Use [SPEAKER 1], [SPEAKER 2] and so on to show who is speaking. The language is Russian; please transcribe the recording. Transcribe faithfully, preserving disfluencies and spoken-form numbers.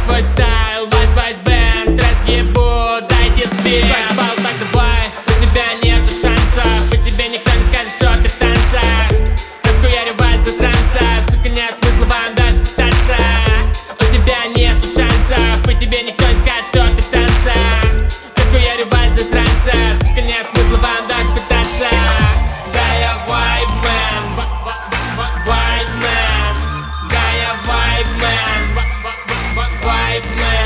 [SPEAKER 1] твой стайл, ваш вайс-бенд, разъебу, дайте свет. Твой спал, так давай, у тебя нету шансов, и тебе никто не скажет, что ты в танцах. Расхуярю вас, засранца, сука, нет смысла вам даже пытаться. У тебя нету шансов, и тебе никто не скажет, что ты в танцах. Расхуярю вас, засранца, сука, нет смысла вам даже пытаться. Да, я вайбмен, вайбмен, да, я вайбмен, вайбмен.